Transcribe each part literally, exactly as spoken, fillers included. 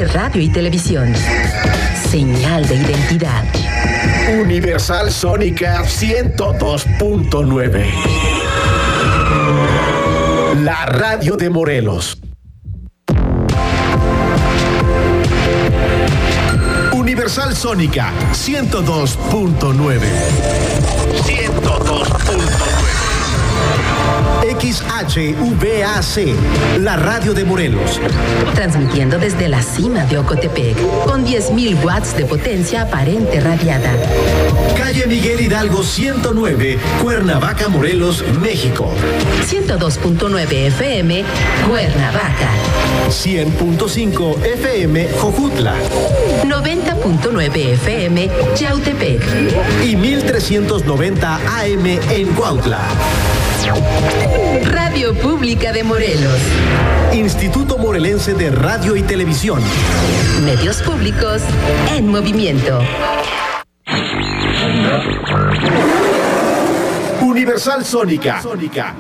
de radio y televisión. Señal de identidad. Universal Sónica ciento dos punto nueve. La radio de Morelos. Universal Sónica ciento dos punto nueve. ciento dos punto nueve. X H V A C, la radio de Morelos. Transmitiendo desde la cima de Ocotepec, con diez mil watts de potencia aparente radiada. Calle Miguel Hidalgo ciento nueve, Cuernavaca, Morelos, México. ciento dos punto nueve F M, Cuernavaca. cien punto cinco F M, Jojutla. noventa punto nueve F M, Yautepec. Y mil trescientos noventa A M en Cuautla. Radio Pública de Morelos. Instituto Morelense de Radio y Televisión. Medios públicos en movimiento. Universal Sónica. Sónica.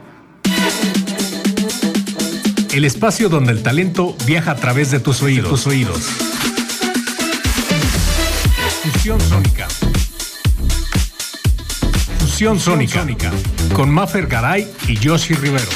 El espacio donde el talento viaja a través de tus oídos. Tus oídos. Fusión Sónica. Fusión Sónica. Sónica. Con Mafer Garay y Yoshi Rivero.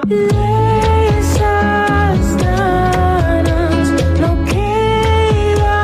Esas ganas no quedan.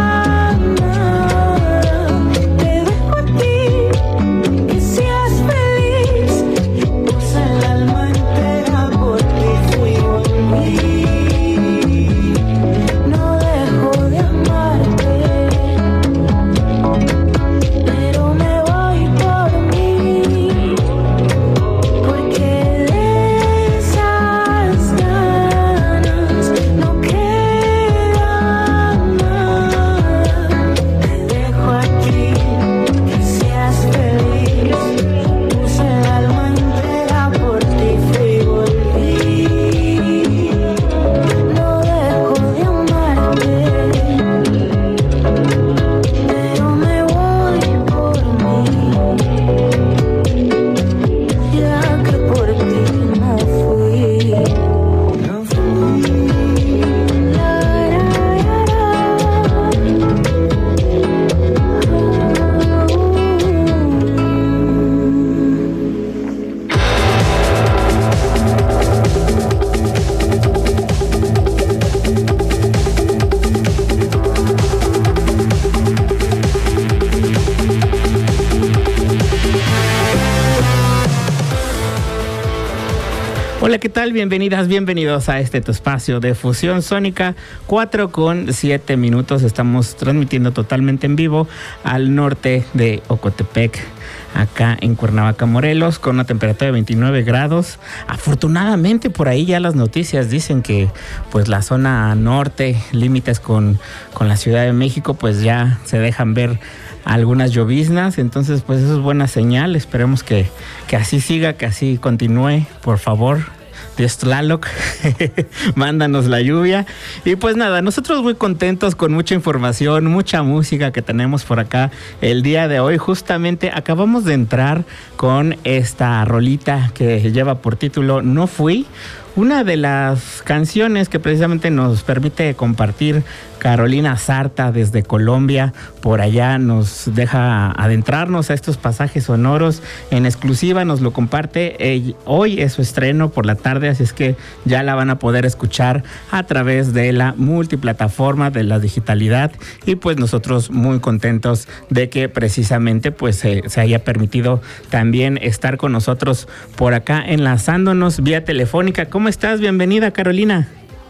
Hola, ¿qué tal? Bienvenidas, bienvenidos a este tu espacio de Fusión Sónica. Cuatro con siete minutos. Estamos transmitiendo totalmente en vivo al norte de Ocotepec, acá en Cuernavaca, Morelos, con una temperatura de veintinueve grados. Afortunadamente, por ahí ya las noticias dicen que pues la zona norte, límites con, con la Ciudad de México, pues ya se dejan ver algunas lloviznas. Entonces, pues eso es buena señal. Esperemos que, que así siga, que así continúe, por favor. Dios Tlaloc, mándanos la lluvia. Y pues nada, nosotros muy contentos con mucha información, mucha música que tenemos por acá el día de hoy. Justamente acabamos de entrar con esta rolita que lleva por título No Fui, una de las canciones que precisamente nos permite compartir Carolina Sarta desde Colombia. Por allá nos deja adentrarnos a estos pasajes sonoros. En exclusiva nos lo comparte. Hoy es su estreno por la tarde, así es que ya la van a poder escuchar a través de la multiplataforma de la digitalidad. Y pues nosotros muy contentos de que precisamente pues se, se haya permitido también estar con nosotros por acá enlazándonos vía telefónica. ¿Cómo estás? Bienvenida, Carolina.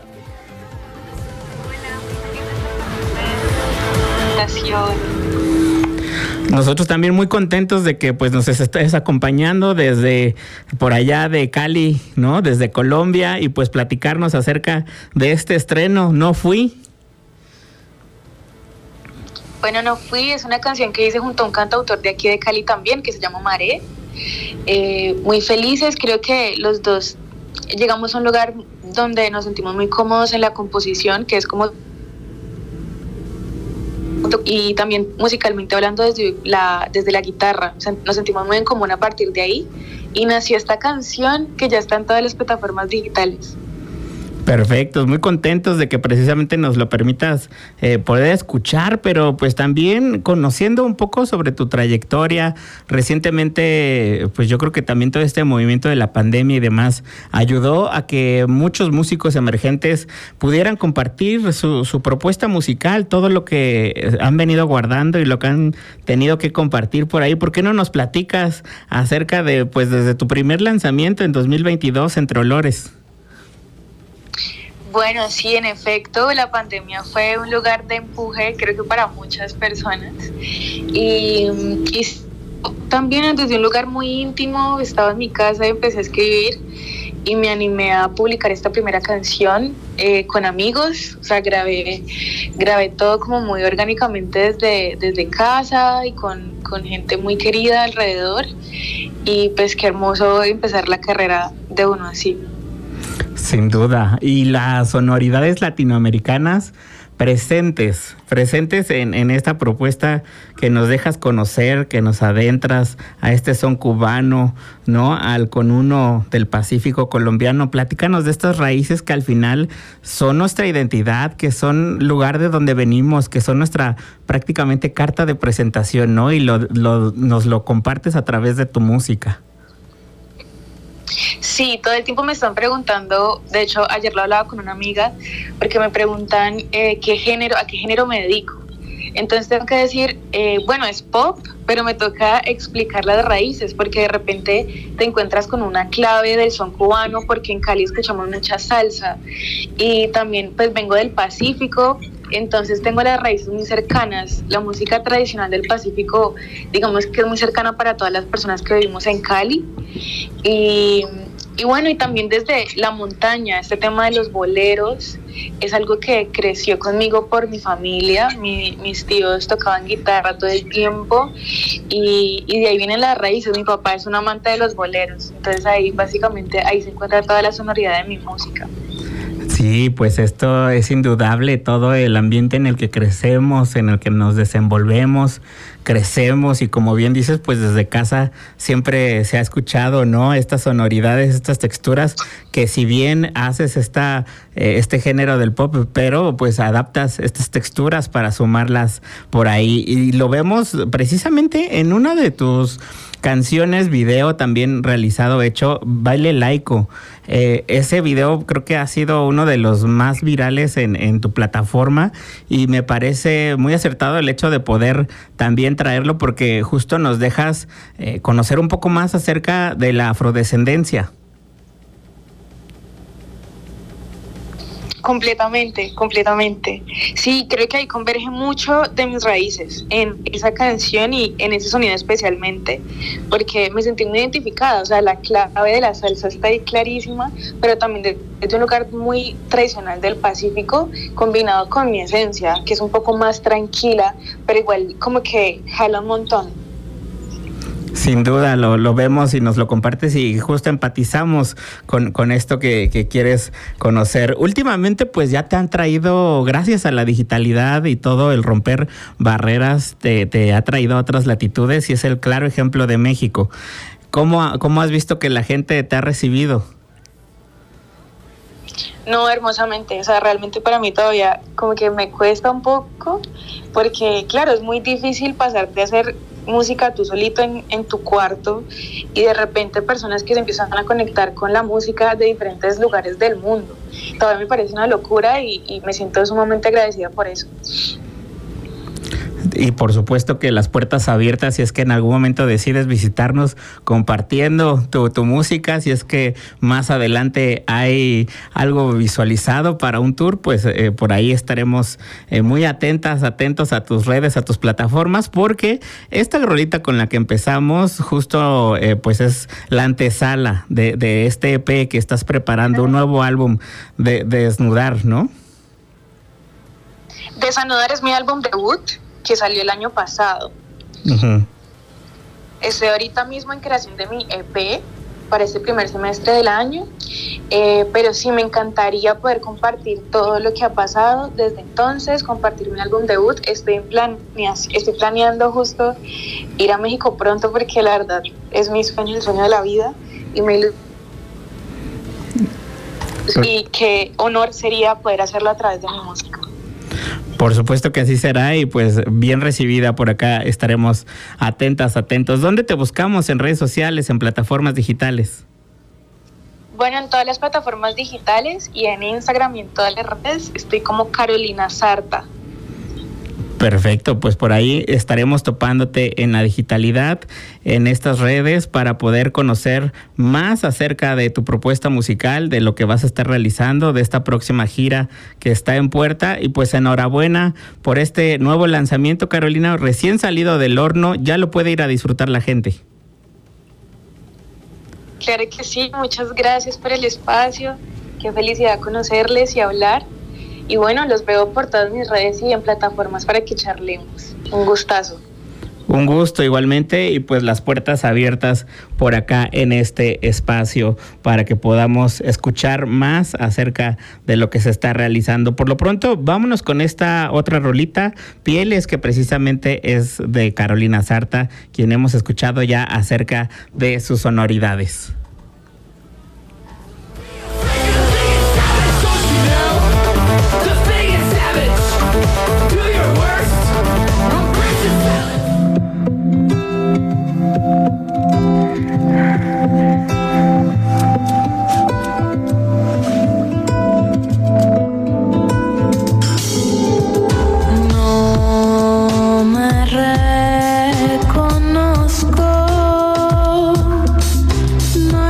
Nosotros también muy contentos de que pues nos estés acompañando desde por allá de Cali, ¿no? Desde Colombia, y pues platicarnos acerca de este estreno, No Fui. Bueno, No Fui es una canción que hice junto a un cantautor de aquí de Cali también, que se llama Maré. Eh, muy felices, creo que los dos llegamos a un lugar donde nos sentimos muy cómodos en la composición, que es como, y también musicalmente hablando desde la, desde la guitarra, o sea, nos sentimos muy en común a partir de ahí, y nació esta canción que ya está en todas las plataformas digitales. Perfecto, muy contentos de que precisamente nos lo permitas eh, poder escuchar, pero pues también conociendo un poco sobre tu trayectoria. Recientemente, pues yo creo que también todo este movimiento de la pandemia y demás ayudó a que muchos músicos emergentes pudieran compartir su, su propuesta musical, todo lo que han venido guardando y lo que han tenido que compartir por ahí. ¿Por qué no nos platicas acerca de, pues desde tu primer lanzamiento en dos mil veintidós, Entre Olores? Bueno, sí, en efecto, la pandemia fue un lugar de empuje, creo que para muchas personas. Y, y también desde un lugar muy íntimo, estaba en mi casa y empecé a escribir y me animé a publicar esta primera canción eh, con amigos. O sea, grabé, grabé todo como muy orgánicamente desde, desde casa y con, con gente muy querida alrededor. Y pues qué hermoso empezar la carrera de uno así. Sin duda. Y las sonoridades latinoamericanas presentes, presentes en, en esta propuesta que nos dejas conocer, que nos adentras a este son cubano, ¿no? Al conuno del Pacífico colombiano. Platícanos de estas raíces que al final son nuestra identidad, que son lugar de donde venimos, que son nuestra prácticamente carta de presentación, ¿no? Y lo, lo, nos lo compartes a través de tu música. Sí, todo el tiempo me están preguntando, de hecho ayer lo hablaba con una amiga, porque me preguntan eh, qué género, a qué género me dedico. Entonces tengo que decir, eh, bueno, es pop, pero me toca explicar las raíces, porque de repente te encuentras con una clave del son cubano, porque en Cali escuchamos mucha salsa, y también pues vengo del Pacífico, entonces tengo las raíces muy cercanas. La música tradicional del Pacífico, digamos que es muy cercana para todas las personas que vivimos en Cali, y... Y bueno, y también desde la montaña, este tema de los boleros es algo que creció conmigo por mi familia. Mi, mis tíos tocaban guitarra todo el tiempo y, y de ahí vienen las raíces. Mi papá es un amante de los boleros, entonces ahí básicamente ahí se encuentra toda la sonoridad de mi música. Sí, pues esto es indudable, todo el ambiente en el que crecemos, en el que nos desenvolvemos, crecemos, y como bien dices, pues desde casa siempre se ha escuchado, ¿no? Estas sonoridades, estas texturas, que si bien haces esta, eh, este género del pop, pero pues adaptas estas texturas para sumarlas por ahí, y lo vemos precisamente en una de tus canciones, video también realizado, hecho, Baile Laico. Eh, ese video creo que ha sido uno de los más virales en, en tu plataforma, y me parece muy acertado el hecho de poder también traerlo, porque justo nos dejas eh, conocer un poco más acerca de la afrodescendencia. Completamente, completamente. Sí, creo que ahí converge mucho de mis raíces en esa canción y en ese sonido especialmente, porque me sentí muy identificada, o sea, la clave de la salsa está ahí clarísima, pero también de, de un lugar muy tradicional del Pacífico, combinado con mi esencia, que es un poco más tranquila, pero igual como que jala un montón. Sin duda, lo, lo vemos y nos lo compartes y justo empatizamos con, con esto que, que quieres conocer. Últimamente, pues ya te han traído, gracias a la digitalidad y todo el romper barreras, te, te ha traído a otras latitudes y es el claro ejemplo de México. ¿Cómo, cómo has visto que la gente te ha recibido? No, hermosamente, o sea, realmente para mí todavía como que me cuesta un poco, porque claro, es muy difícil pasar de hacer música tú solito en, en tu cuarto y de repente personas que se empiezan a conectar con la música de diferentes lugares del mundo. Todavía me parece una locura y, y me siento sumamente agradecida por eso. Y por supuesto que las puertas abiertas si es que en algún momento decides visitarnos compartiendo tu, tu música, si es que más adelante hay algo visualizado para un tour, pues eh, por ahí estaremos eh, muy atentas, atentos a tus redes, a tus plataformas, porque esta rolita con la que empezamos justo eh, pues es la antesala de, de este E P que estás preparando, un nuevo álbum de, de Desnudar, ¿no? Desnudar es mi álbum debut, que salió el año pasado. Uh-huh. Estoy ahorita mismo en creación de mi E P para este primer semestre del año, eh, pero sí me encantaría poder compartir todo lo que ha pasado desde entonces, compartir mi álbum debut. Estoy, en plan, estoy planeando justo ir a México pronto porque la verdad es mi sueño, el sueño de la vida, y me y qué honor sería poder hacerlo a través de mi música. Por supuesto que así será y pues bien recibida por acá, estaremos atentas, atentos. ¿Dónde te buscamos? ¿En redes sociales, en plataformas digitales? Bueno, en todas las plataformas digitales y en Instagram y en todas las redes estoy como Carolina Sarta. Perfecto, pues por ahí estaremos topándote en la digitalidad, en estas redes, para poder conocer más acerca de tu propuesta musical, de lo que vas a estar realizando, de esta próxima gira que está en puerta. Y pues enhorabuena por este nuevo lanzamiento, Carolina, recién salido del horno, ya lo puede ir a disfrutar la gente. Claro que sí, muchas gracias por el espacio, qué felicidad conocerles y hablar. Y bueno, los veo por todas mis redes y en plataformas para que charlemos. Un gustazo. Un gusto igualmente, y pues las puertas abiertas por acá en este espacio para que podamos escuchar más acerca de lo que se está realizando. Por lo pronto, vámonos con esta otra rolita, Pieles, que precisamente es de Carolina Sarta, quien hemos escuchado ya acerca de sus sonoridades. No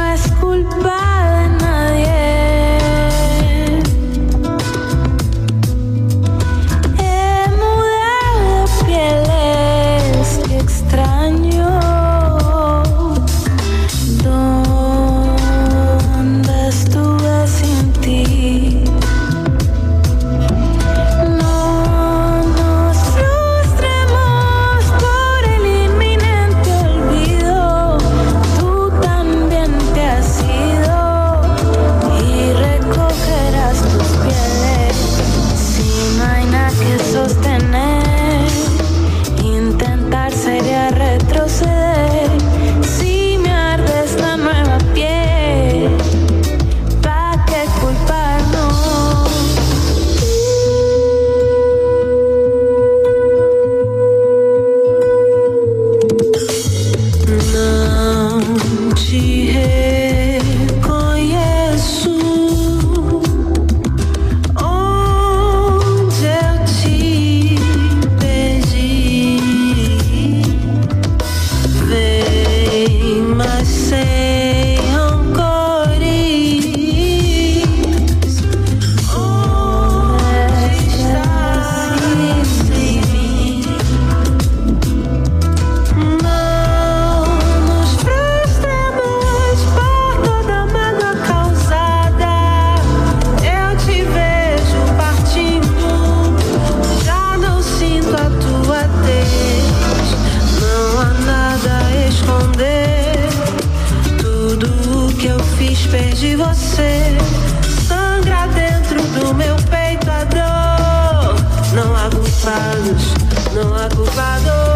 no ha ocupado.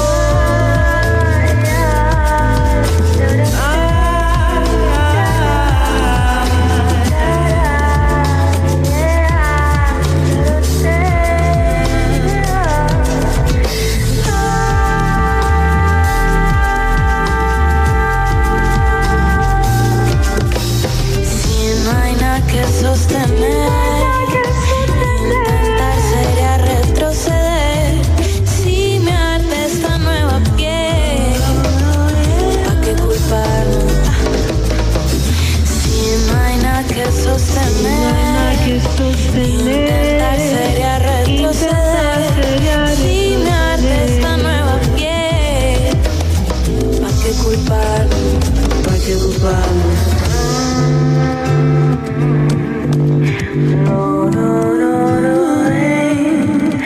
Intentar sería retroceder. Si mi arte esta nueva piel, ¿pa' qué culparme? ¿Pa' qué culparme? No, no, no, no, hey.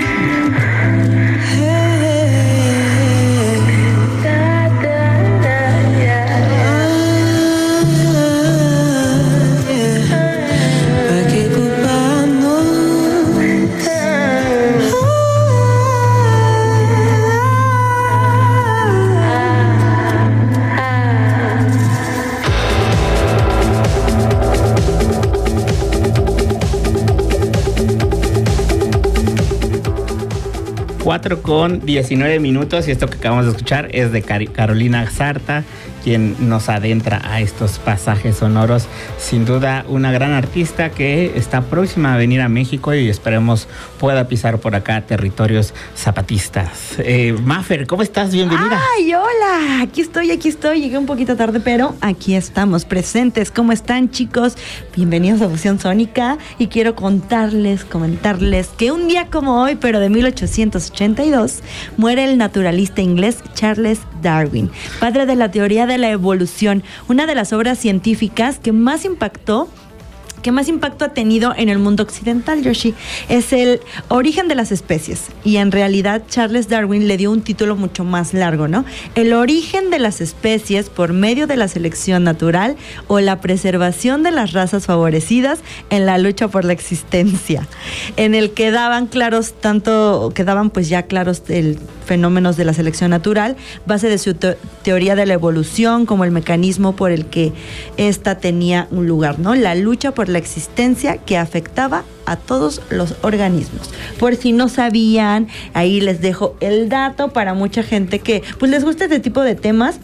Hey. Da, da, da, yeah. ¿Pa' qué culparnos? cuatro con diecinueve minutos y esto que acabamos de escuchar es de Car- Carolina Sarta, quien nos adentra a estos pasajes sonoros. Sin duda una gran artista que está próxima a venir a México y esperemos pueda pisar por acá territorios zapatistas. Eh, Mafer, ¿cómo estás? Bienvenida. ¡Ay, hola! Aquí estoy, aquí estoy. Llegué un poquito tarde, pero aquí estamos presentes. ¿Cómo están, chicos? Bienvenidos a Fusión Sónica y quiero contarles, comentarles que un día como hoy, pero de mil ochocientos ochenta y dos, muere el naturalista inglés Charles Darwin, padre de la teoría de la evolución, una de las obras científicas que más impactó que más impacto ha tenido en el mundo occidental, Yoshi. Es el origen de las especies. Y en realidad Charles Darwin le dio un título mucho más largo, ¿no? El origen de las especies por medio de la selección natural o la preservación de las razas favorecidas en la lucha por la existencia. En el que daban claros, tanto, quedaban pues ya claros el fenómenos de la selección natural, base de su te- teoría de la evolución como el mecanismo por el que ésta tenía un lugar, ¿no? La lucha por la existencia que afectaba a todos los organismos. Por si no sabían, ahí les dejo el dato para mucha gente que pues les gusta este tipo de temas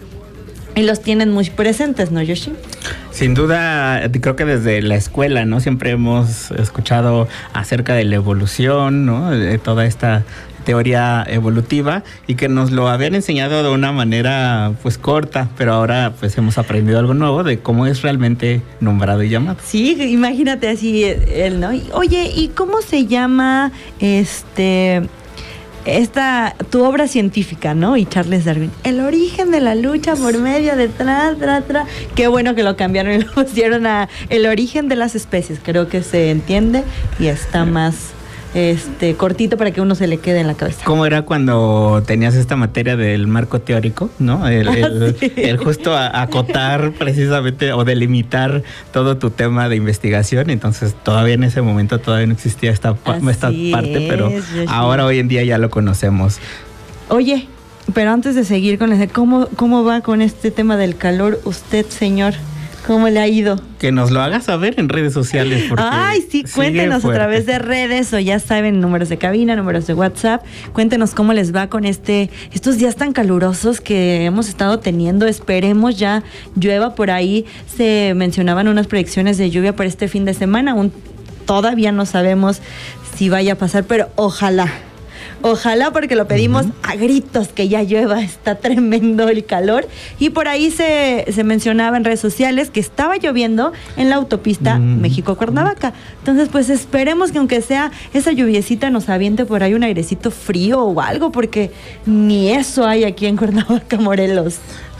y los tienen muy presentes, ¿no, Yoshi? Sin duda, creo que desde la escuela, ¿no? Siempre hemos escuchado acerca de la evolución, ¿no? De toda esta teoría evolutiva y que nos lo habían enseñado de una manera pues corta, pero ahora pues hemos aprendido algo nuevo de cómo es realmente nombrado y llamado. Sí, imagínate así él, ¿no? Oye, ¿y cómo se llama este esta tu obra científica, ¿no? Y Charles Darwin, el origen de la lucha por medio de tra, tra, tra. Qué bueno que lo cambiaron y lo pusieron a el origen de las especies. Creo que se entiende y está más este cortito para que uno se le quede en la cabeza. ¿Cómo era cuando tenías esta materia del marco teórico, no? El, el, sí. el justo a, acotar precisamente o delimitar todo tu tema de investigación. Entonces todavía en ese momento todavía no existía esta, esta parte, pero es, ahora hoy en día ya lo conocemos. Oye, pero antes de seguir con ese, ¿cómo, cómo va con este tema del calor usted, señor? ¿Cómo le ha ido? Que nos lo haga saber en redes sociales. Porque Ay, sí, cuéntenos a través de redes o ya saben, números de cabina, números de WhatsApp. Cuéntenos cómo les va con este estos días tan calurosos que hemos estado teniendo. Esperemos ya llueva por ahí. Se mencionaban unas predicciones de lluvia para este fin de semana. Aún todavía no sabemos si vaya a pasar, pero ojalá. Ojalá, porque lo pedimos uh-huh. a gritos que ya llueva, está tremendo el calor. Y por ahí se, se mencionaba en redes sociales que estaba lloviendo en la autopista uh-huh. México-Cuernavaca. Entonces, pues esperemos que aunque sea esa lluviecita nos aviente por ahí un airecito frío o algo, porque ni eso hay aquí en Cuernavaca, Morelos.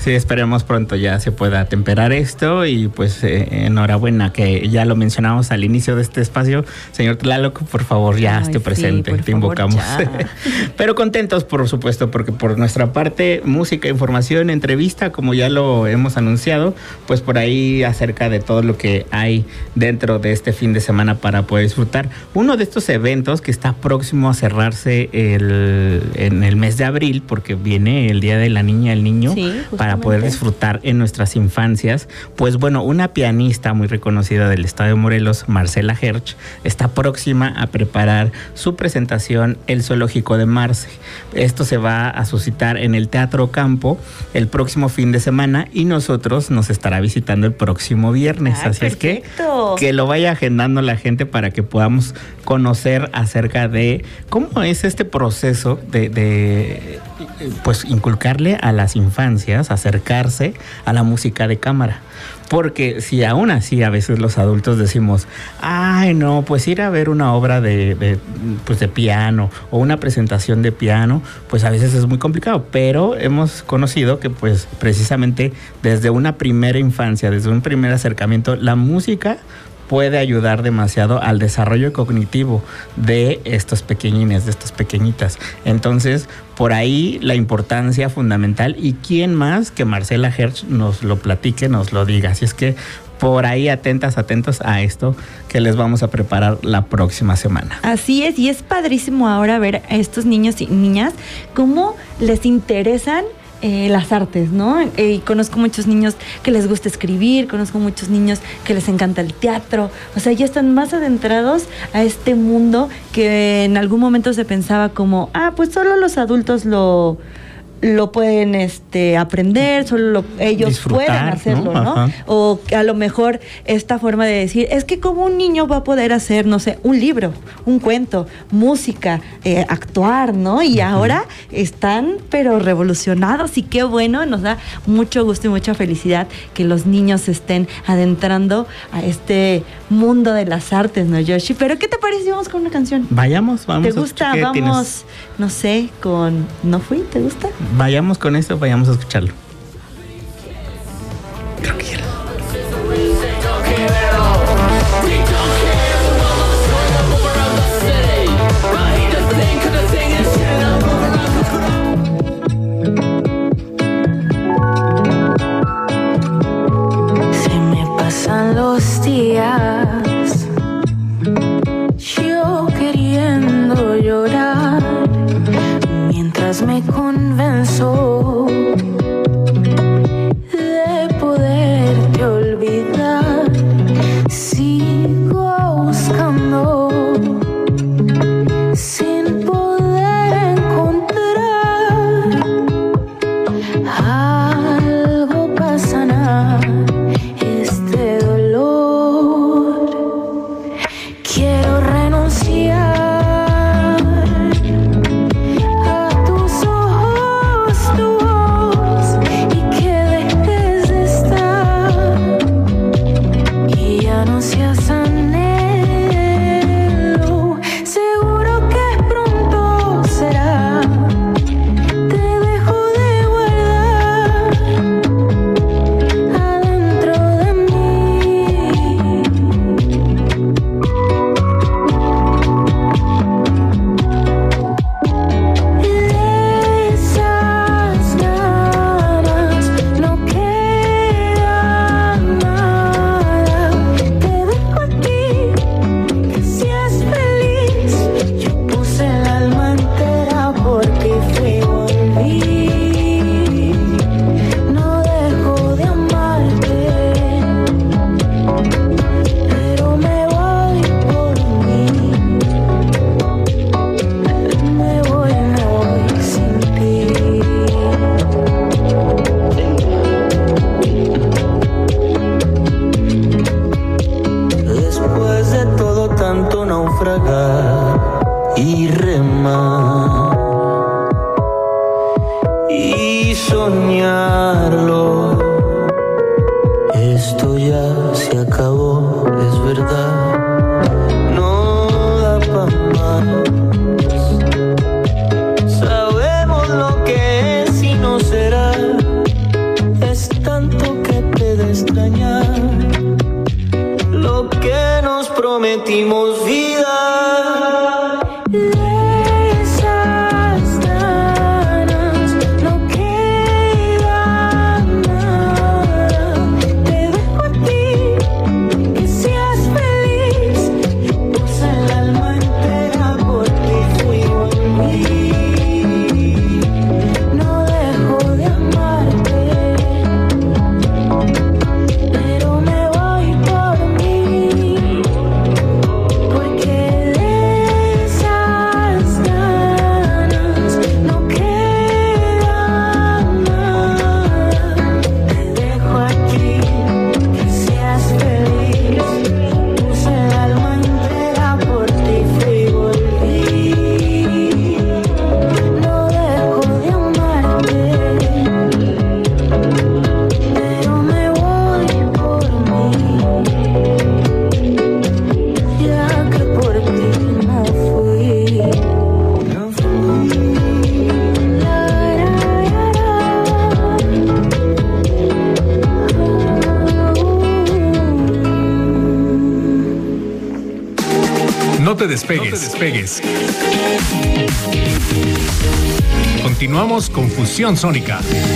Sí, esperemos pronto ya se pueda temperar esto y pues eh, enhorabuena que ya lo mencionamos al inicio de este espacio. Señor Tlaloc, por favor, ya Ay, esté sí, presente, por te favor, invocamos. ya. Pero contentos, por supuesto, porque por nuestra parte, música, información, entrevista, como ya lo hemos anunciado, pues por ahí acerca de todo lo que hay dentro de este fin de semana para poder disfrutar. Uno de estos eventos que está próximo a cerrarse el, en el mes de abril, porque viene el Día de la Niña y el Niño, Sí, para poder disfrutar en nuestras infancias. Pues bueno, una pianista muy reconocida del estado de Morelos, Marcela Herch, está próxima a preparar su presentación El Zoológico de Marce. Esto se va a suscitar en el Teatro Campo el próximo fin de semana y nosotros nos estará visitando el próximo viernes. Ay, Así perfecto. es que que lo vaya agendando la gente para que podamos conocer acerca de cómo es este proceso de, de pues inculcarle a las infancias, acercarse a la música de cámara. Porque si aún así a veces los adultos decimos, ay no, pues ir a ver una obra de, de, pues de piano o una presentación de piano, pues a veces es muy complicado, pero hemos conocido que pues precisamente desde una primera infancia, desde un primer acercamiento, la música puede ayudar demasiado al desarrollo cognitivo de estos pequeñines, de estas pequeñitas. Entonces, por ahí la importancia fundamental, y quién más que Marcela Herch nos lo platique, nos lo diga. Así es que por ahí atentas, atentos a esto que les vamos a preparar la próxima semana. Así es, y es padrísimo ahora ver a estos niños y niñas cómo les interesan Eh, las artes, ¿no? Eh, y conozco muchos niños que les gusta escribir, conozco muchos niños que les encanta el teatro, o sea, ya están más adentrados a este mundo que en algún momento se pensaba como, ah, pues solo los adultos lo lo pueden este aprender, solo lo, ellos Disfrutar, pueden hacerlo, ¿no? ¿no? O a lo mejor esta forma de decir, es que como un niño va a poder hacer, no sé, un libro, un cuento, música, eh, actuar, ¿no? Y uh-huh. ahora están pero revolucionados y qué bueno, nos da mucho gusto y mucha felicidad que los niños se estén adentrando a este mundo de las artes, ¿no, Yoshi? Pero ¿qué te parece si vamos con una canción? Vayamos, vamos. ¿Te gusta? ¿Qué Vamos, tienes? No sé, con ¿No Fui? ¿Te gusta? Vayamos con esto, vayamos a escucharlo. Creo que ya. Se me pasan los días, yo queriendo llorar, mientras me convenzo de poderte olvidar. Sigo buscando sin poder encontrar. Algo para sanar este dolor. Quiero renunciar y remar y soñarlo. Esto ya se acabó, es verdad, no da pa' más. Sabemos lo que es y no será te despegues. No te despegues. Continuamos con Fusión Sónica.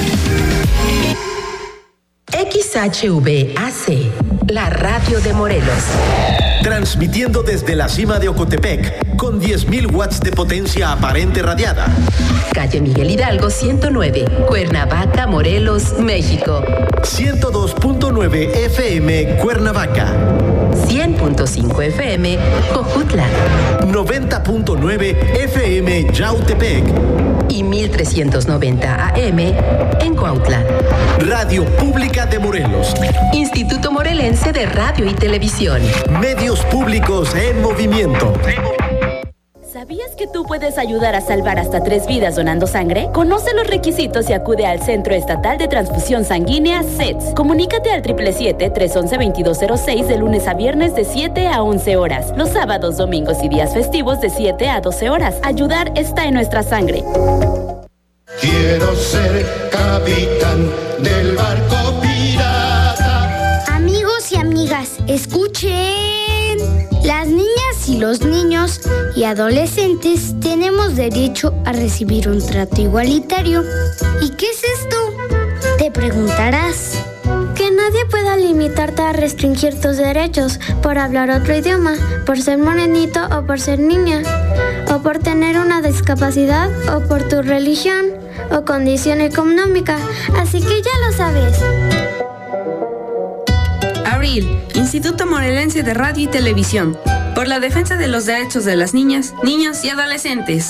X H V A C, la radio de Morelos. Transmitiendo desde la cima de Ocotepec con diez mil watts de potencia aparente radiada. Calle Miguel Hidalgo ciento nueve, Cuernavaca, Morelos, México. ciento dos punto nueve F M Cuernavaca. cien punto cinco F M Cojutla. noventa punto nueve F M Yautepec. Y mil trescientos noventa A M en Cuautla. Radio Pública de Morelos. Instituto Morelense de Radio y Televisión. Medios públicos en movimiento. ¿Sabías que tú puedes ayudar a salvar hasta tres vidas donando sangre? Conoce los requisitos y acude al Centro Estatal de Transfusión Sanguínea C E T S. Comunícate al siete siete siete, tres uno uno, veintidós cero seis de lunes a viernes de siete a once horas. Los sábados, domingos y días festivos de siete a doce horas. Ayudar está en nuestra sangre. Quiero ser capitán del barco pirata. Amigos y amigas, escuchen. Las niñas y los niños y adolescentes tenemos derecho a recibir un trato igualitario. ¿Y qué es esto? Te preguntarás. Que nadie pueda limitarte a restringir tus derechos por hablar otro idioma, por ser morenito o por ser niña, o por tener una discapacidad, o por tu religión o condición económica. Así que ya lo sabes. Abril, Instituto Morelense de Radio y Televisión, por la defensa de los derechos de las niñas, niños y adolescentes.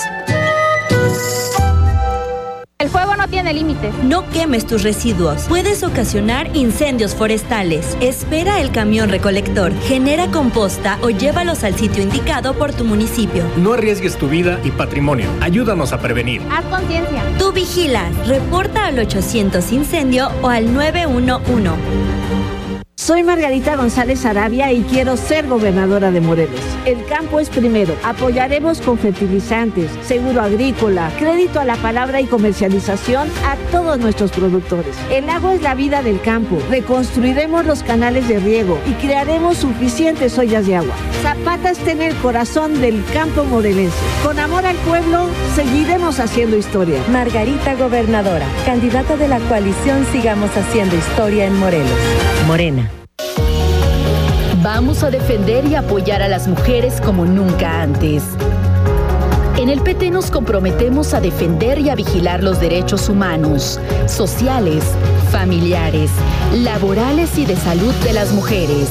El fuego no tiene límites. No quemes tus residuos. Puedes ocasionar incendios forestales. Espera el camión recolector. Genera composta o llévalos al sitio indicado por tu municipio. No arriesgues tu vida y patrimonio. Ayúdanos a prevenir. Haz conciencia. Tú vigilas. Reporta al ochocientos incendio o al nueve uno uno. Soy Margarita González Arabia y quiero ser gobernadora de Morelos. El campo es primero. Apoyaremos con fertilizantes, seguro agrícola, crédito a la palabra y comercialización a todos nuestros productores. El agua es la vida del campo. Reconstruiremos los canales de riego y crearemos suficientes ollas de agua. Zapata está en el corazón del campo morelense. Con amor al pueblo, seguiremos haciendo historia. Margarita Gobernadora, candidata de la coalición Sigamos Haciendo Historia en Morelos. Morena. Vamos a defender y apoyar a las mujeres como nunca antes. En el P T nos comprometemos a defender y a vigilar los derechos humanos, sociales, familiares, laborales y de salud de las mujeres.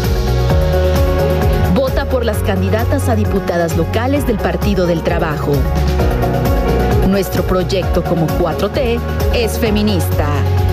Vota por las candidatas a diputadas locales del Partido del Trabajo. Nuestro proyecto como cuatro T es feminista.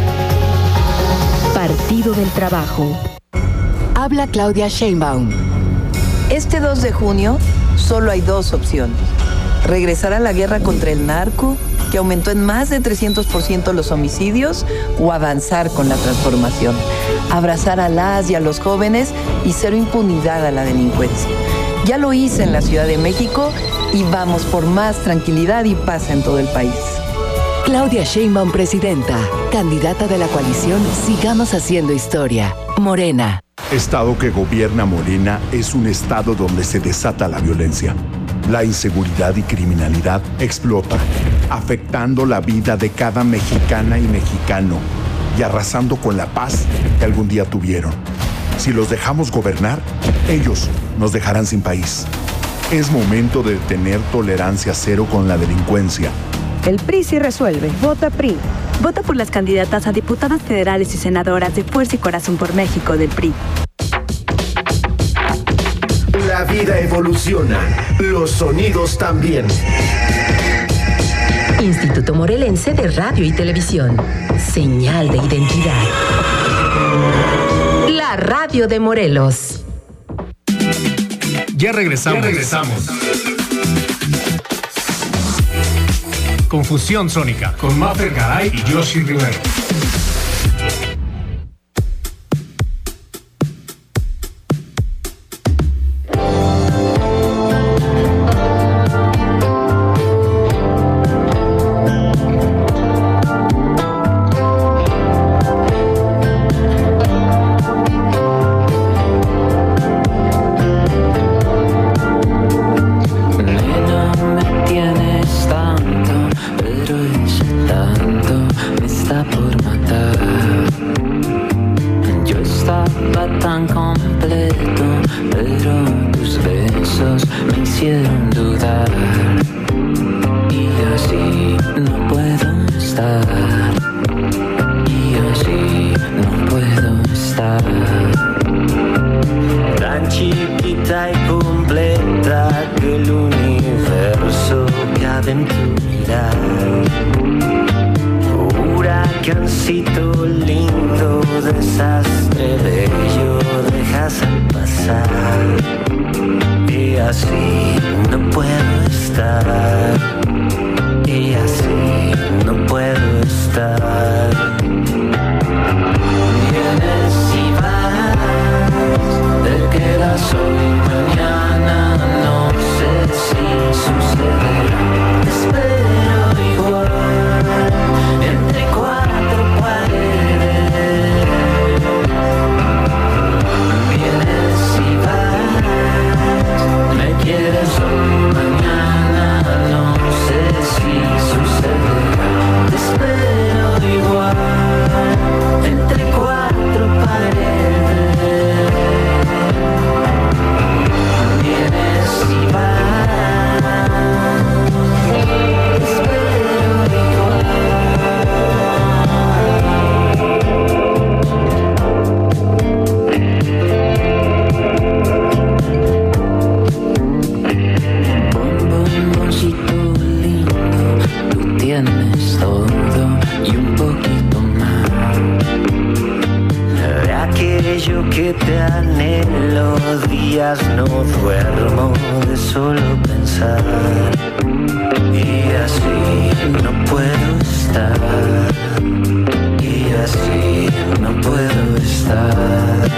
Partido del Trabajo. Habla Claudia Sheinbaum. Este dos de junio solo hay dos opciones. Regresar a la guerra contra el narco, que aumentó en más de trescientos por ciento los homicidios, o avanzar con la transformación. Abrazar a las y a los jóvenes y cero impunidad a la delincuencia. Ya lo hice en la Ciudad de México y vamos por más tranquilidad y paz en todo el país. Claudia Sheinbaum, presidenta, candidata de la coalición Sigamos Haciendo Historia. Morena. Estado que gobierna Morena es un estado donde se desata la violencia. La inseguridad y criminalidad explotan, afectando la vida de cada mexicana y mexicano y arrasando con la paz que algún día tuvieron. Si los dejamos gobernar, ellos nos dejarán sin país. Es momento de tener tolerancia cero con la delincuencia. El P R I sí resuelve. Vota P R I. Vota por las candidatas a diputadas federales y senadoras de Fuerza y Corazón por México del P R I. La vida evoluciona. Los sonidos también. Instituto Morelense de Radio y Televisión. Señal de identidad. La radio de Morelos. Ya regresamos. Ya regresamos. Confusión Sónica con Maffer Garay y Yoshi Rivero. en tu mirar. Huracancito lindo, desastre bello, dejas al pasar. Y así no puedo estar. Y así no puedo estar. Vienes y vas, te quedas hoy, mañana no sé si sucederá. Te espero igual, entre cuatro paredes. Vienes y vas, me quieres hoy, mañana no sé si sucederá. Te espero igual, entre cuatro paredes. Vienes y vas, te espero igual. Bomboncito lindo, tú tienes todo y un poquito más de aquello que te anhelo. Días no duermo de solo pensar. Y así no puedo estar. Y así no puedo estar.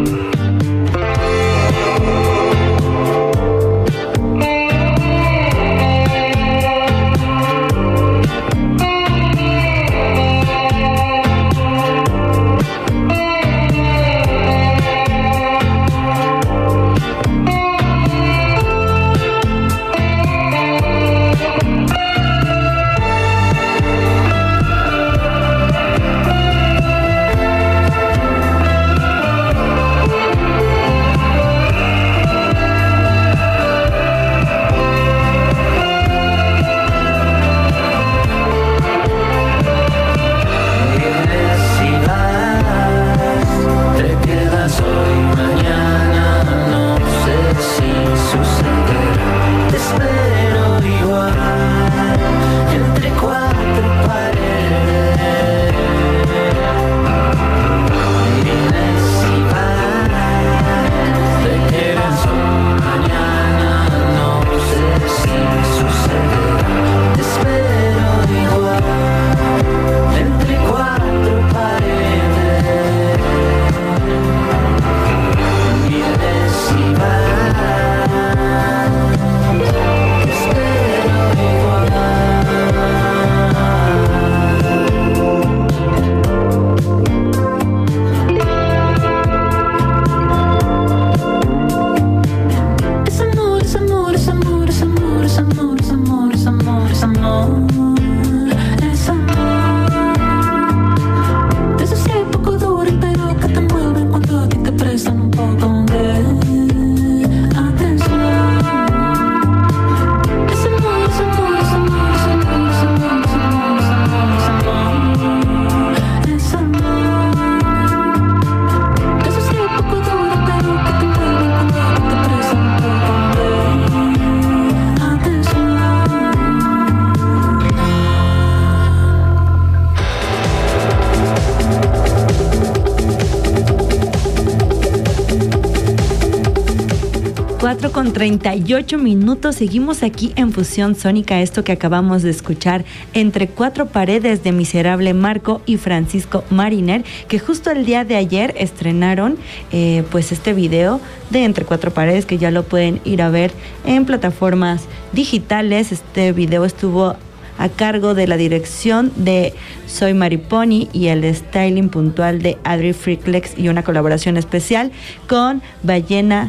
cuatro con treinta y ocho minutos. Seguimos aquí en Fusión Sónica. Esto que acabamos de escuchar, Entre Cuatro Paredes, de Miserable Marco y Francisco Mariner, que justo el día de ayer estrenaron eh, pues este video de Entre Cuatro Paredes, que ya lo pueden ir a ver en plataformas digitales. Este video estuvo a cargo de la dirección de Soy Mariponi y el styling puntual de Adri Freaklex, y una colaboración especial con Ballena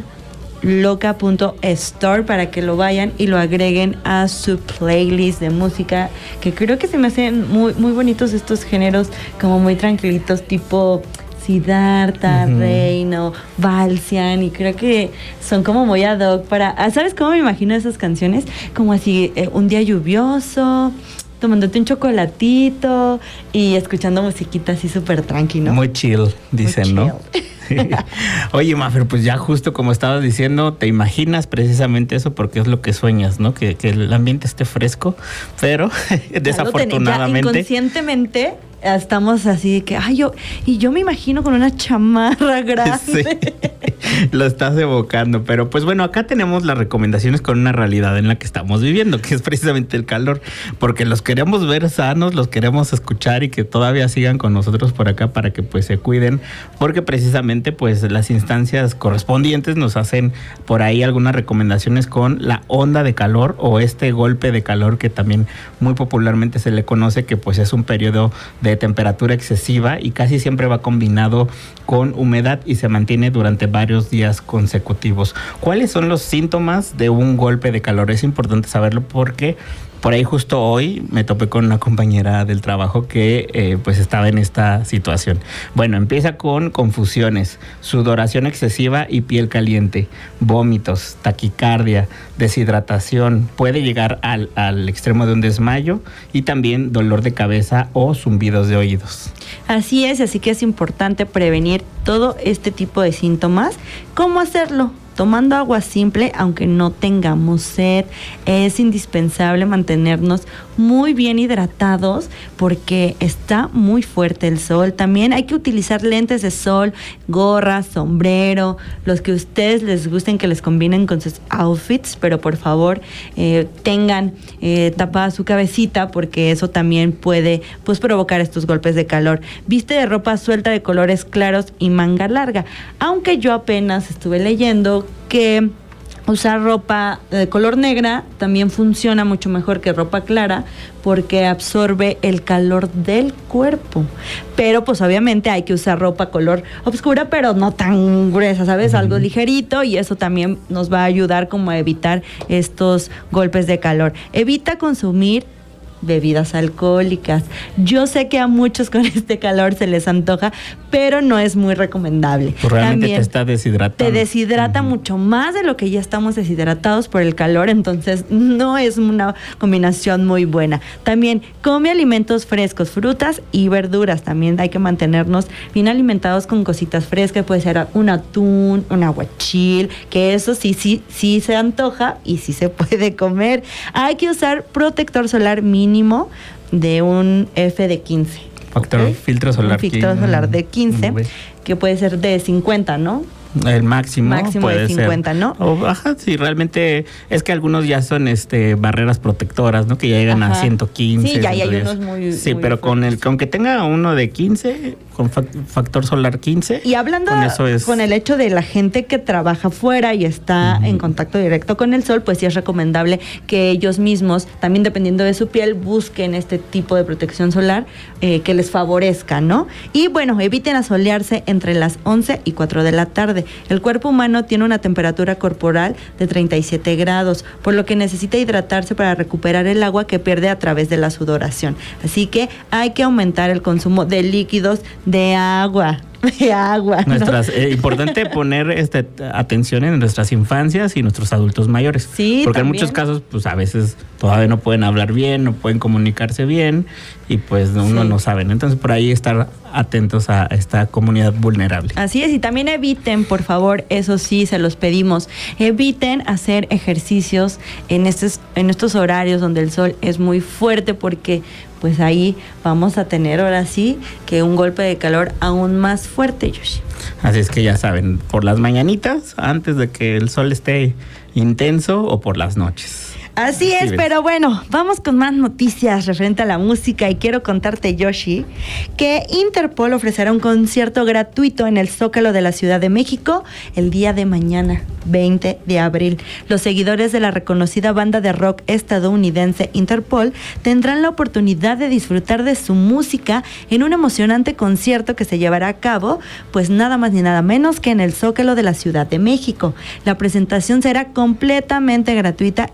Loca punto store para que lo vayan y lo agreguen a su playlist de música, que creo que se me hacen muy, muy bonitos estos géneros, como muy tranquilitos, tipo Siddhartha, uh-huh. Reino, Valsian, y creo que son como muy ad hoc para... ¿Sabes cómo me imagino esas canciones? Como así, eh, un día lluvioso, tomándote un chocolatito y escuchando musiquita así súper tranqui, ¿no? Muy chill, dicen, Muy ¿no? Oye, Mafer, pues ya justo como estabas diciendo, te imaginas precisamente eso porque es lo que sueñas, ¿no? Que, que el ambiente esté fresco, pero desafortunadamente... Ya inconscientemente estamos así que, ay, yo, y yo me imagino con una chamarra grande. Sí, lo estás evocando, pero pues bueno, acá tenemos las recomendaciones con una realidad en la que estamos viviendo, que es precisamente el calor, porque los queremos ver sanos, los queremos escuchar y que todavía sigan con nosotros por acá para que pues se cuiden, porque precisamente pues las instancias correspondientes nos hacen por ahí algunas recomendaciones con la onda de calor o este golpe de calor que también muy popularmente se le conoce, que pues es un periodo de temperatura excesiva y casi siempre va combinado con humedad y se mantiene durante varios días consecutivos. ¿Cuáles son los síntomas de un golpe de calor? Es importante saberlo porque por ahí justo hoy me topé con una compañera del trabajo que eh, pues estaba en esta situación. Bueno, empieza con confusiones, sudoración excesiva y piel caliente, vómitos, taquicardia, deshidratación, puede llegar al, al extremo de un desmayo y también dolor de cabeza o zumbidos de oídos. Así es, así que es importante prevenir todo este tipo de síntomas. ¿Cómo hacerlo? Tomando agua simple, aunque no tengamos sed. Es indispensable mantenernos muy bien hidratados porque está muy fuerte el sol. También hay que utilizar lentes de sol, gorra, sombrero, los que a ustedes les gusten, que les combinen con sus outfits, pero por favor eh, tengan eh, tapada su cabecita porque eso también puede pues provocar estos golpes de calor. Viste de ropa suelta de colores claros y manga larga, aunque yo apenas estuve leyendo que usar ropa de color negra también funciona mucho mejor que ropa clara porque absorbe el calor del cuerpo. Pero pues obviamente hay que usar ropa color oscura, pero no tan gruesa, ¿sabes? Algo ligerito, y eso también nos va a ayudar como a evitar estos golpes de calor. Evita consumir bebidas alcohólicas. Yo sé que a muchos con este calor se les antoja, pero no es muy recomendable. Pues realmente También te está deshidratando. Te deshidrata uh-huh. mucho más de lo que ya estamos deshidratados por el calor, entonces no es una combinación muy buena. También come alimentos frescos, frutas y verduras. También hay que mantenernos bien alimentados con cositas frescas, puede ser un atún, un aguachil, que eso sí, sí, sí se antoja y sí se puede comer. Hay que usar protector solar mínimo de un F de quince. Factor ¿okay? filtro solar. Un filtro solar de quince, mm, que puede ser de cincuenta, ¿no? El máximo, máximo puede de cincuenta, ser. ¿no? O, ajá, sí, realmente es que algunos ya son este barreras protectoras, ¿no? Que ya llegan ajá. a ciento quince. Sí, ya hay unos muy Sí, muy pero fuertes. Con el con que tenga uno de quince, con factor solar quince. Y hablando con, eso es... con el hecho de la gente que trabaja fuera y está uh-huh. en contacto directo con el sol, pues sí es recomendable que ellos mismos, también dependiendo de su piel, busquen este tipo de protección solar eh, que les favorezca, ¿no? Y bueno, eviten asolearse entre las once y cuatro de la tarde. El cuerpo humano tiene una temperatura corporal de treinta y siete grados, por lo que necesita hidratarse para recuperar el agua que pierde a través de la sudoración. Así que hay que aumentar el consumo de líquidos, de agua. De agua, ¿no? Nuestras, eh, importante poner este, atención en nuestras infancias y nuestros adultos mayores. Sí, porque también. En muchos casos, pues a veces todavía no pueden hablar bien, no pueden comunicarse bien y pues uno sí. no saben. Entonces por ahí estar atentos a esta comunidad vulnerable. Así es, y también eviten, por favor, eso sí, se los pedimos, eviten hacer ejercicios en estos, en estos horarios donde el sol es muy fuerte porque pues ahí vamos a tener ahora sí que un golpe de calor aún más fuerte, Yoshi. Así es que ya saben, por las mañanitas, antes de que el sol esté intenso o por las noches. Así es, sí, pero bueno, vamos con más noticias referente a la música y quiero contarte, Yoshi, que Interpol ofrecerá un concierto gratuito en el Zócalo de la Ciudad de México el día de mañana, veinte de abril. Los seguidores de la reconocida banda de rock estadounidense Interpol tendrán la oportunidad de disfrutar de su música en un emocionante concierto que se llevará a cabo, pues nada más ni nada menos que en el Zócalo de la Ciudad de México. La presentación será completamente gratuita y abierta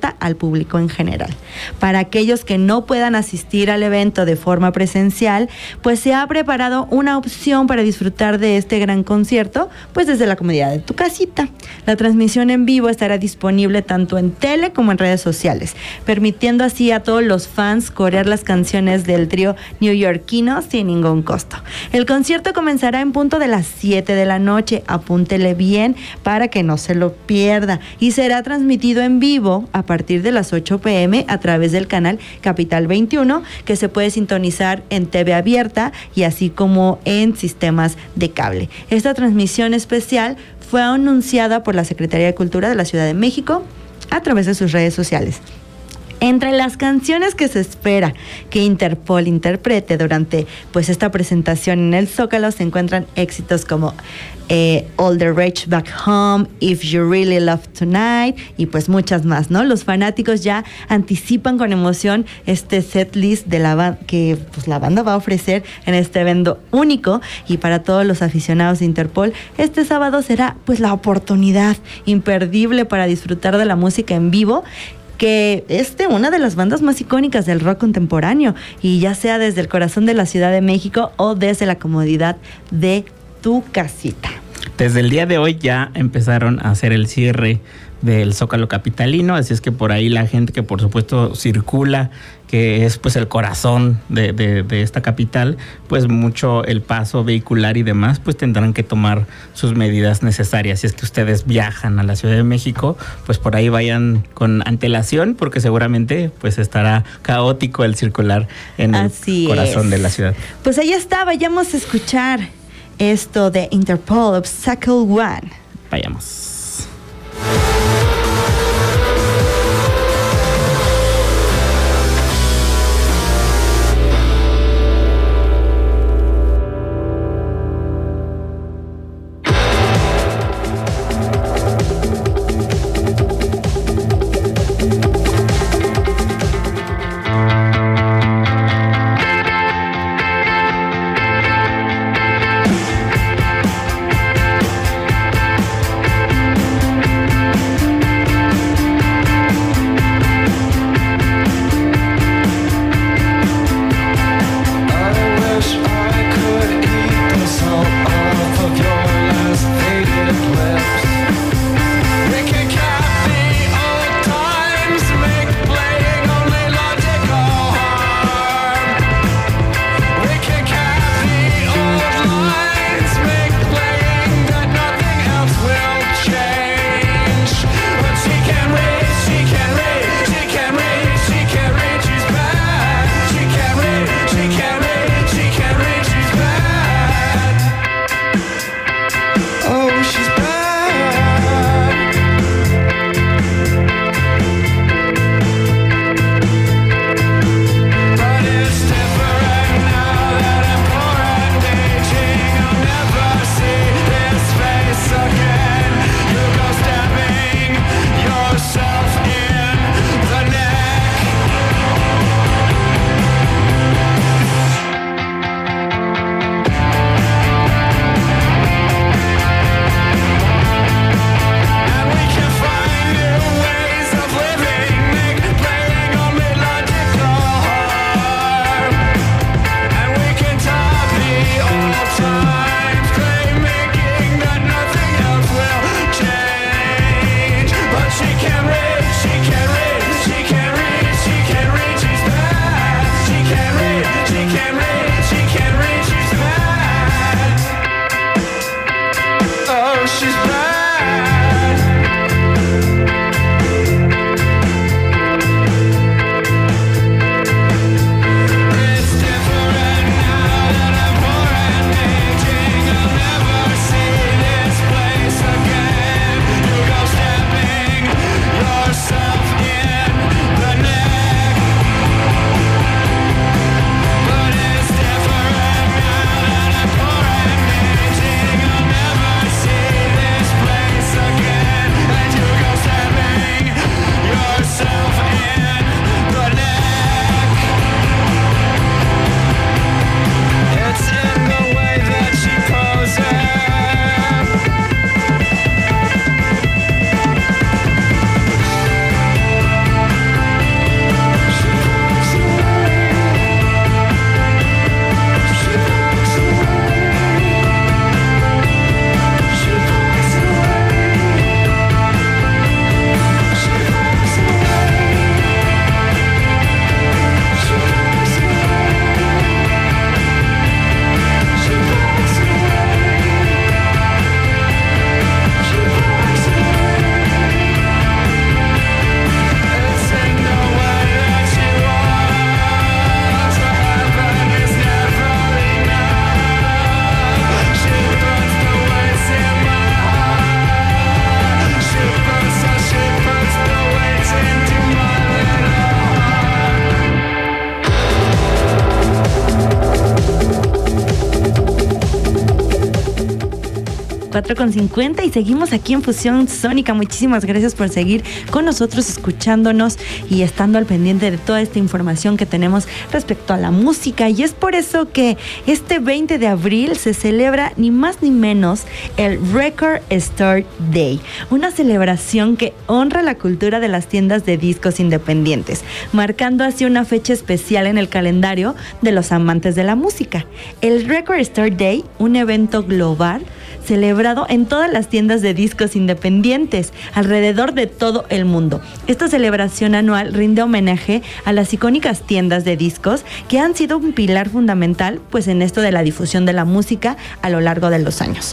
abierta al público en general. Para aquellos que no puedan asistir al evento de forma presencial, pues se ha preparado una opción para disfrutar de este gran concierto, pues desde la comodidad de tu casita. La transmisión en vivo estará disponible tanto en tele como en redes sociales, permitiendo así a todos los fans corear las canciones del trío neoyorquino sin ningún costo. El concierto comenzará en punto de las siete de la noche, apúntele bien para que no se lo pierda, y será transmitido en vivo a partir de las ocho pe eme a través del canal Capital veintiuno, que se puede sintonizar en T V abierta y así como en sistemas de cable. Esta transmisión especial fue anunciada por la Secretaría de Cultura de la Ciudad de México a través de sus redes sociales. Entre las canciones que se espera que Interpol interprete durante pues esta presentación en el Zócalo se encuentran éxitos como eh, All the Rage Back Home, If You Really Love Tonight y pues muchas más, ¿no? Los fanáticos ya anticipan con emoción este setlist de la banda que pues la banda va a ofrecer en este evento único, y para todos los aficionados de Interpol este sábado será pues la oportunidad imperdible para disfrutar de la música en vivo, que es de una de las bandas más icónicas del rock contemporáneo, y ya sea desde el corazón de la Ciudad de México o desde la comodidad de tu casita. Desde el día de hoy ya empezaron a hacer el cierre del Zócalo capitalino, así es que por ahí la gente que por supuesto circula, que es pues el corazón de, de, de esta capital, pues mucho el paso vehicular y demás, pues tendrán que tomar sus medidas necesarias. Si es que ustedes viajan a la Ciudad de México, pues por ahí vayan con antelación, porque seguramente pues estará caótico el circular en el Así corazón es. de la ciudad. Pues ahí está, vayamos a escuchar esto de Interpol, Obstacle One. Vayamos. Thank cuatro con cincuenta y seguimos aquí en Fusión Sónica. Muchísimas gracias por seguir con nosotros, escuchándonos y estando al pendiente de toda esta información que tenemos respecto a la música. Y es por eso que este veinte de abril se celebra ni más ni menos el Record Store Day, una celebración que honra la cultura de las tiendas de discos independientes, marcando así una fecha especial en el calendario de los amantes de la música. El Record Store Day, un evento global celebrado en todas las tiendas de discos independientes alrededor de todo el mundo. Esta celebración anual rinde homenaje a las icónicas tiendas de discos que han sido un pilar fundamental pues en esto de la difusión de la música a lo largo de los años.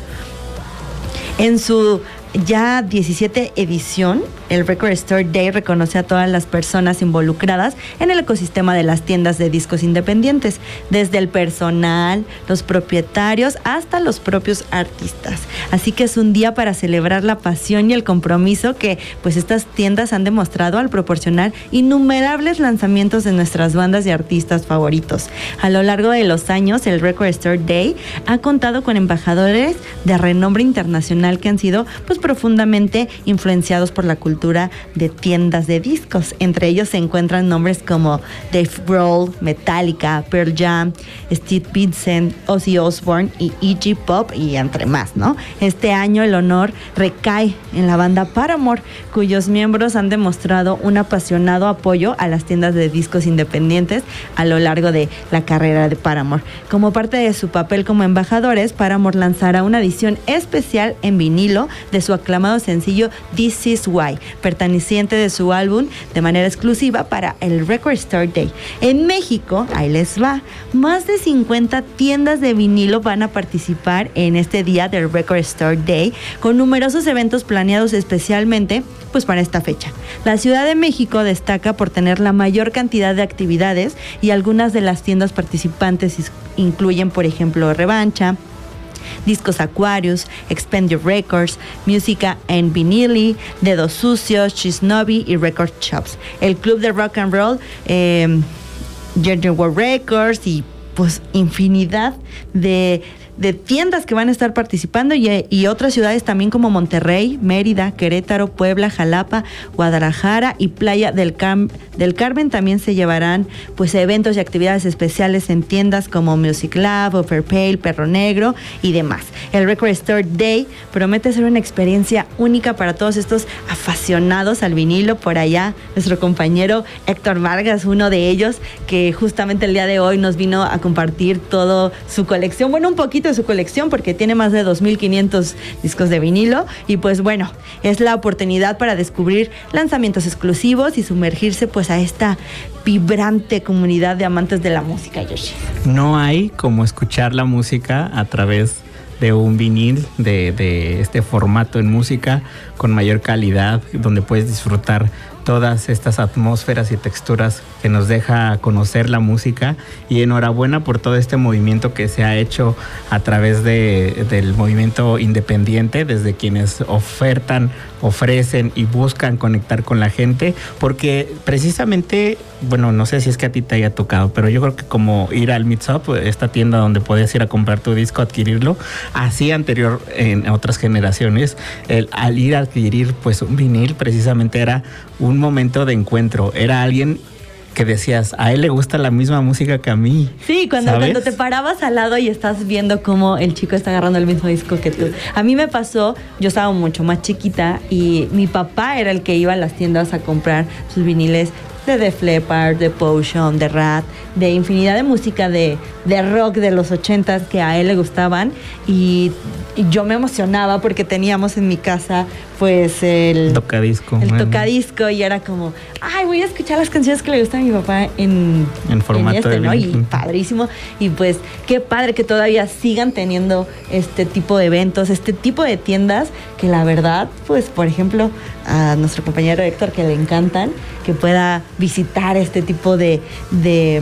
En su ya diecisiete edición, el Record Store Day reconoce a todas las personas involucradas en el ecosistema de las tiendas de discos independientes, desde el personal, los propietarios, hasta los propios artistas. Así que es un día para celebrar la pasión y el compromiso que pues estas tiendas han demostrado al proporcionar innumerables lanzamientos de nuestras bandas y artistas favoritos. A lo largo de los años, el Record Store Day ha contado con embajadores de renombre internacional que han sido pues profundamente influenciados por la cultura de tiendas de discos. Entre ellos se encuentran nombres como Dave Grohl, Metallica, Pearl Jam, Steve Vincent, Ozzy Osbourne y Iggy Pop, y entre más, ¿no? Este año el honor recae en la banda Paramore, cuyos miembros han demostrado un apasionado apoyo a las tiendas de discos independientes a lo largo de la carrera de Paramore. Como parte de su papel como embajadores, Paramore lanzará una edición especial en vinilo de su aclamado sencillo This Is Why, perteneciente de su álbum de manera exclusiva para el Record Store Day. En México, ahí les va, más de cincuenta tiendas de vinilo van a participar en este día del Record Store Day, con numerosos eventos planeados especialmente pues para esta fecha. La Ciudad de México destaca por tener la mayor cantidad de actividades, y algunas de las tiendas participantes incluyen, por ejemplo, Revancha, Discos Aquarius, Expendio Records, Música en Vinili, Dedos Sucios, Shiznobi y Record Shops. El Club de Rock and Roll, eh, Journey World Records y pues infinidad de de tiendas que van a estar participando, y, y otras ciudades también como Monterrey, Mérida, Querétaro, Puebla, Jalapa, Guadalajara y Playa del, Cam- del Carmen también se llevarán pues eventos y actividades especiales en tiendas como Music Lab, Overpale, Perro Negro y demás. El Record Store Day promete ser una experiencia única para todos estos aficionados al vinilo. Por allá nuestro compañero Héctor Vargas, uno de ellos, que justamente el día de hoy nos vino a compartir toda su colección, bueno, un poquito de su colección, porque tiene más de dos mil quinientos discos de vinilo, y pues bueno, es la oportunidad para descubrir lanzamientos exclusivos y sumergirse pues a esta vibrante comunidad de amantes de la música, Yoshi. No hay como escuchar la música a través de un vinil de, de este formato en música con mayor calidad, donde puedes disfrutar todas estas atmósferas y texturas que nos deja conocer la música. Y enhorabuena por todo este movimiento que se ha hecho a través de, del movimiento independiente, desde quienes ofertan, ofrecen y buscan conectar con la gente, porque precisamente, bueno, no sé si es que a ti te haya tocado, pero yo creo que como ir al Meets Up, esta tienda donde podías ir a comprar tu disco, adquirirlo, así anterior en otras generaciones, el, al ir a adquirir pues un vinil precisamente era un momento de encuentro, era alguien que decías, a él le gusta la misma música que a mí. Sí, cuando, cuando te parabas al lado y estás viendo cómo el chico está agarrando el mismo disco que tú. A mí me pasó, yo estaba mucho más chiquita y mi papá era el que iba a las tiendas a comprar sus viniles de Def Leppard, de Potion, de Rat, de infinidad de música de, de rock de los ochentas que a él le gustaban, y, y yo me emocionaba porque teníamos en mi casa pues el tocadisco, el bueno. tocadisco, y era como, ay, voy a escuchar las canciones que le gustan a mi papá en, en formato en este, de ¿no? vinil. Y padrísimo, y pues qué padre que todavía sigan teniendo este tipo de eventos, este tipo de tiendas que la verdad, pues por ejemplo a nuestro compañero Héctor, que le encantan, que pueda visitar este tipo de, de,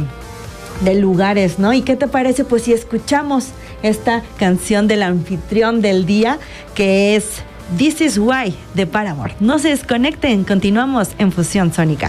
de lugares, ¿no? ¿Y qué te parece pues si escuchamos esta canción del anfitrión del día, que es This Is Why de Paramore? No se desconecten, continuamos en Fusión Sónica.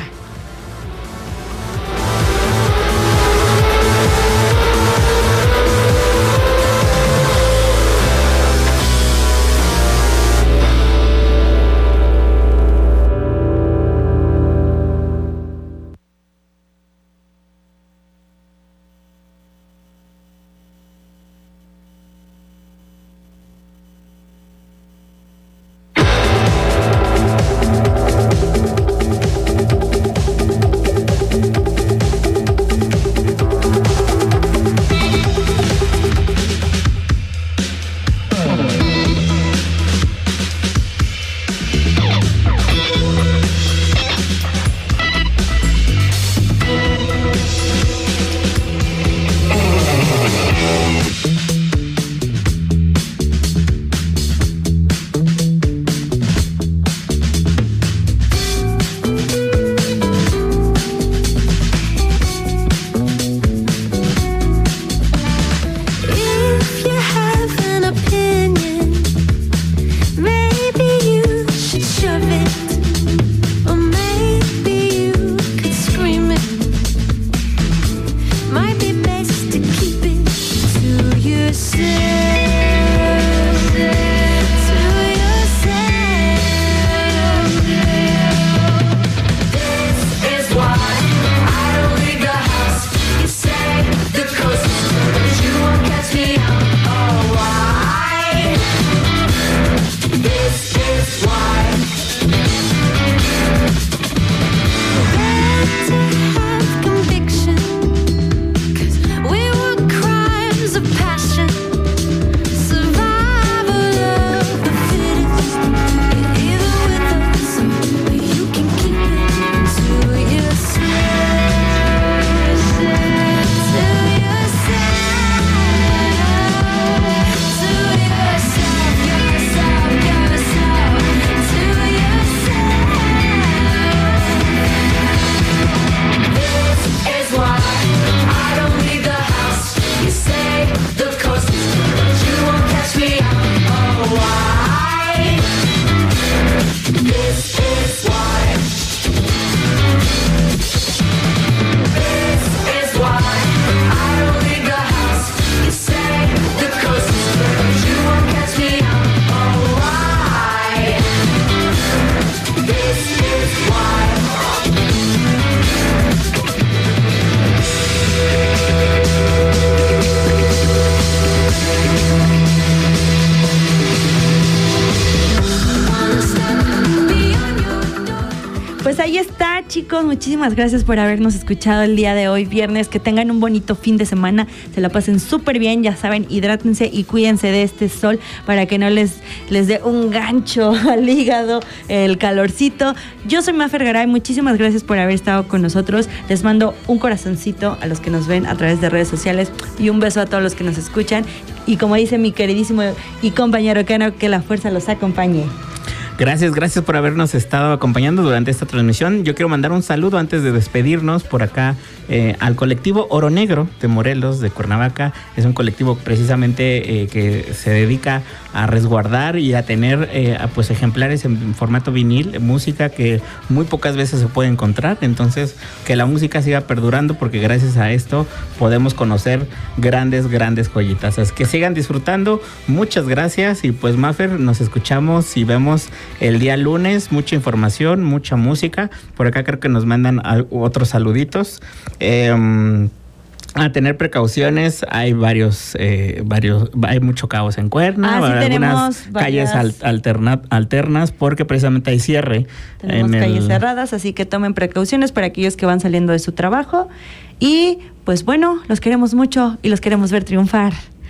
chicos, muchísimas gracias por habernos escuchado el día de hoy, viernes. Que tengan un bonito fin de semana, se la pasen súper bien, ya saben, hidrátense y cuídense de este sol para que no les, les dé un gancho al hígado el calorcito. Yo soy Mafer Garay, muchísimas gracias por haber estado con nosotros. Les mando un corazoncito a los que nos ven a través de redes sociales y un beso a todos los que nos escuchan. Y como dice mi queridísimo y compañero Cano, que la fuerza los acompañe. Gracias, gracias por habernos estado acompañando durante esta transmisión. Yo quiero mandar un saludo antes de despedirnos por acá eh, al colectivo Oro Negro de Morelos, de Cuernavaca. Es un colectivo precisamente eh, que se dedica a resguardar y a tener eh, pues ejemplares en formato vinil, música que muy pocas veces se puede encontrar. Entonces, que la música siga perdurando, porque gracias a esto podemos conocer grandes, grandes joyitas. Es que sigan disfrutando. Muchas gracias y pues Mafer, nos escuchamos y vemos el día lunes. Mucha información, mucha música. Por acá creo que nos mandan otros saluditos. Eh, a tener precauciones, hay varios, eh, varios, hay mucho caos en Cuerna, ah, sí, algunas calles al, alterna, alternas, porque precisamente hay cierre. Tenemos en calles el... cerradas, así que tomen precauciones para aquellos que van saliendo de su trabajo. Y pues bueno, los queremos mucho y los queremos ver triunfar.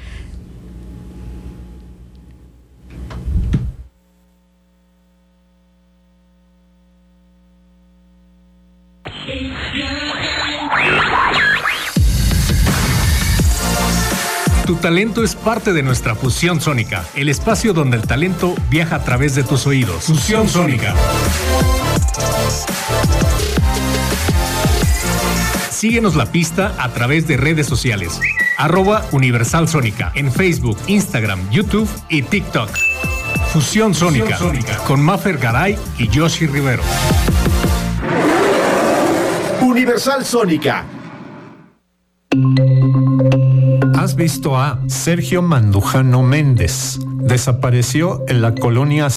Tu talento es parte de nuestra Fusión Sónica, el espacio donde el talento viaja a través de tus oídos. Fusión Sónica. Síguenos la pista a través de redes sociales. Arroba Universal Sónica en Facebook, Instagram, YouTube y TikTok. Fusión Sónica, Fusión Sónica. Con Mafer Garay y Yoshi Rivero. Universal Sónica. ¿Has visto a Sergio Mandujano Méndez? Desapareció en la colonia